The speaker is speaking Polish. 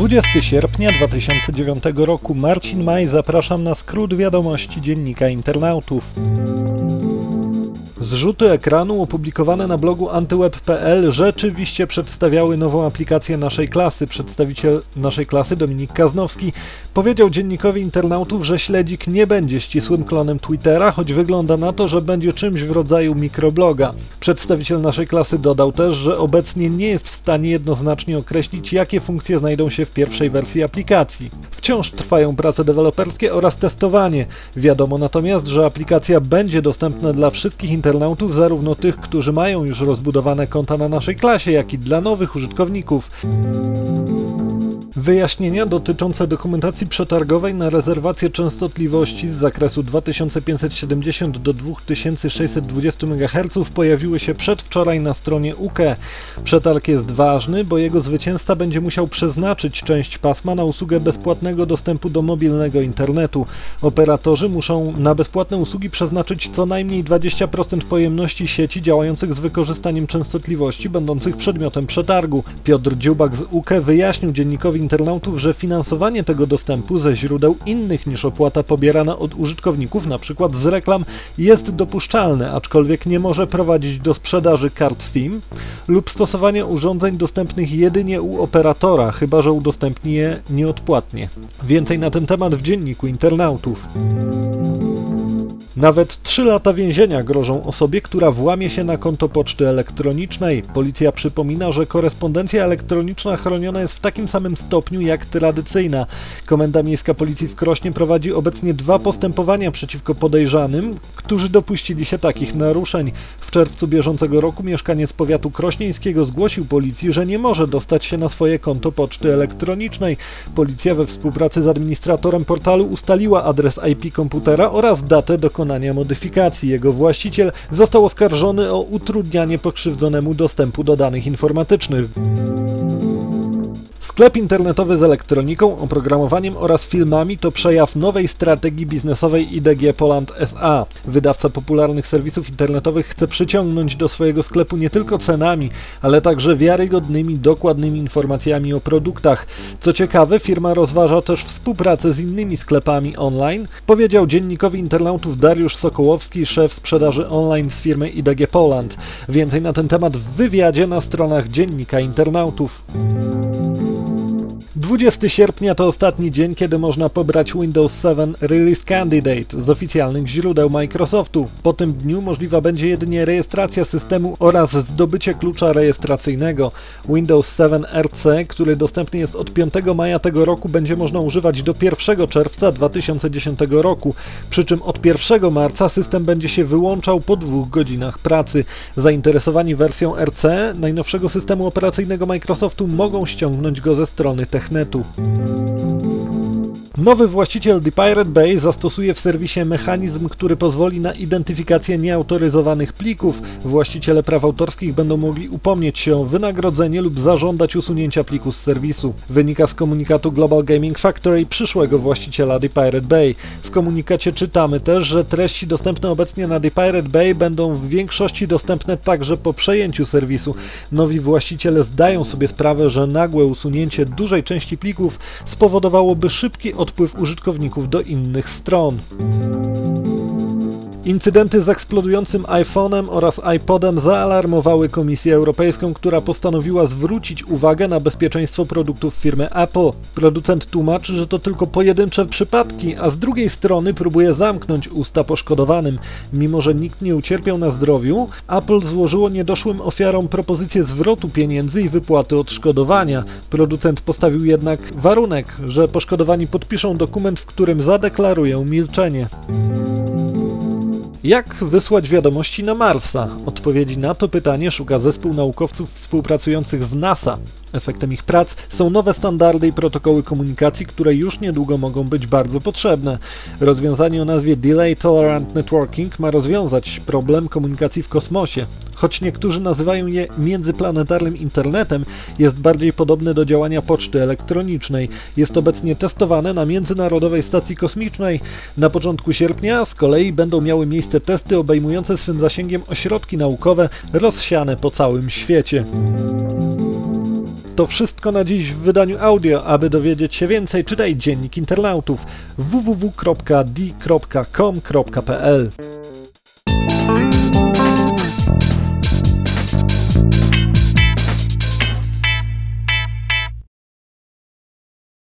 20 sierpnia 2009 roku. Marcin Maj, zapraszam na skrót wiadomości Dziennika Internautów. Zrzuty ekranu opublikowane na blogu antyweb.pl rzeczywiście przedstawiały nową aplikację naszej klasy. Przedstawiciel naszej klasy, Dominik Kaznowski, powiedział Dziennikowi Internautów, że śledzik nie będzie ścisłym klonem Twittera, choć wygląda na to, że będzie czymś w rodzaju mikrobloga. Przedstawiciel naszej klasy dodał też, że obecnie nie jest w stanie jednoznacznie określić, jakie funkcje znajdą się w pierwszej wersji aplikacji. Wciąż trwają prace deweloperskie oraz testowanie. Wiadomo natomiast, że aplikacja będzie dostępna dla wszystkich internautów, zarówno tych, którzy mają już rozbudowane konta na naszej klasie, jak i dla nowych użytkowników. Wyjaśnienia dotyczące dokumentacji przetargowej na rezerwację częstotliwości z zakresu 2570 do 2620 MHz pojawiły się przedwczoraj na stronie UKE. Przetarg jest ważny, bo jego zwycięzca będzie musiał przeznaczyć część pasma na usługę bezpłatnego dostępu do mobilnego internetu. Operatorzy muszą na bezpłatne usługi przeznaczyć co najmniej 20% pojemności sieci działających z wykorzystaniem częstotliwości będących przedmiotem przetargu. Piotr Dziubak z UKE wyjaśnił Dziennikowi Internautów, że finansowanie tego dostępu ze źródeł innych niż opłata pobierana od użytkowników, np. z reklam, jest dopuszczalne, aczkolwiek nie może prowadzić do sprzedaży kart SIM lub stosowania urządzeń dostępnych jedynie u operatora, chyba że udostępni je nieodpłatnie. Więcej na ten temat w Dzienniku Internautów. Nawet 3 lata więzienia grożą osobie, która włamie się na konto poczty elektronicznej. Policja przypomina, że korespondencja elektroniczna chroniona jest w takim samym stopniu jak tradycyjna. Komenda Miejska Policji w Krośnie prowadzi obecnie 2 postępowania przeciwko podejrzanym, którzy dopuścili się takich naruszeń. W czerwcu bieżącego roku mieszkaniec powiatu krośnieńskiego zgłosił policji, że nie może dostać się na swoje konto poczty elektronicznej. Policja we współpracy z administratorem portalu ustaliła adres IP komputera oraz datę dokonania modyfikacji. Jego właściciel został oskarżony o utrudnianie pokrzywdzonemu dostępu do danych informatycznych. Sklep internetowy z elektroniką, oprogramowaniem oraz filmami to przejaw nowej strategii biznesowej IDG Poland SA. Wydawca popularnych serwisów internetowych chce przyciągnąć do swojego sklepu nie tylko cenami, ale także wiarygodnymi, dokładnymi informacjami o produktach. Co ciekawe, firma rozważa też współpracę z innymi sklepami online, powiedział Dziennikowi Internautów Dariusz Sokołowski, szef sprzedaży online z firmy IDG Poland. Więcej na ten temat w wywiadzie na stronach Dziennika Internautów. 20 sierpnia to ostatni dzień, kiedy można pobrać Windows 7 Release Candidate z oficjalnych źródeł Microsoftu. Po tym dniu możliwa będzie jedynie rejestracja systemu oraz zdobycie klucza rejestracyjnego. Windows 7 RC, który dostępny jest od 5 maja tego roku, będzie można używać do 1 czerwca 2010 roku, przy czym od 1 marca system będzie się wyłączał po 2 godzinach pracy. Zainteresowani wersją RC najnowszego systemu operacyjnego Microsoftu mogą ściągnąć go ze strony Technetu. Nowy właściciel The Pirate Bay zastosuje w serwisie mechanizm, który pozwoli na identyfikację nieautoryzowanych plików. Właściciele praw autorskich będą mogli upomnieć się o wynagrodzenie lub zażądać usunięcia pliku z serwisu. Wynika z komunikatu Global Gaming Factory przyszłego właściciela The Pirate Bay. W komunikacie czytamy też, że treści dostępne obecnie na The Pirate Bay będą w większości dostępne także po przejęciu serwisu. Nowi właściciele zdają sobie sprawę, że nagłe usunięcie dużej części plików spowodowałoby szybki odpływ użytkowników do innych stron. Incydenty z eksplodującym iPhone'em oraz iPodem zaalarmowały Komisję Europejską, która postanowiła zwrócić uwagę na bezpieczeństwo produktów firmy Apple. Producent tłumaczy, że to tylko pojedyncze przypadki, a z drugiej strony próbuje zamknąć usta poszkodowanym. Mimo że nikt nie ucierpiał na zdrowiu, Apple złożyło niedoszłym ofiarom propozycję zwrotu pieniędzy i wypłaty odszkodowania. Producent postawił jednak warunek, że poszkodowani podpiszą dokument, w którym zadeklarują milczenie. Jak wysłać wiadomości na Marsa? Odpowiedzi na to pytanie szuka zespół naukowców współpracujących z NASA. Efektem ich prac są nowe standardy i protokoły komunikacji, które już niedługo mogą być bardzo potrzebne. Rozwiązanie o nazwie Delay Tolerant Networking ma rozwiązać problem komunikacji w kosmosie. Choć niektórzy nazywają je międzyplanetarnym internetem, jest bardziej podobne do działania poczty elektronicznej. Jest obecnie testowane na Międzynarodowej Stacji Kosmicznej. Na początku sierpnia z kolei będą miały miejsce testy obejmujące swym zasięgiem ośrodki naukowe rozsiane po całym świecie. To wszystko na dziś w wydaniu audio. Aby dowiedzieć się więcej, czytaj Dziennik Internautów www.di.com.pl.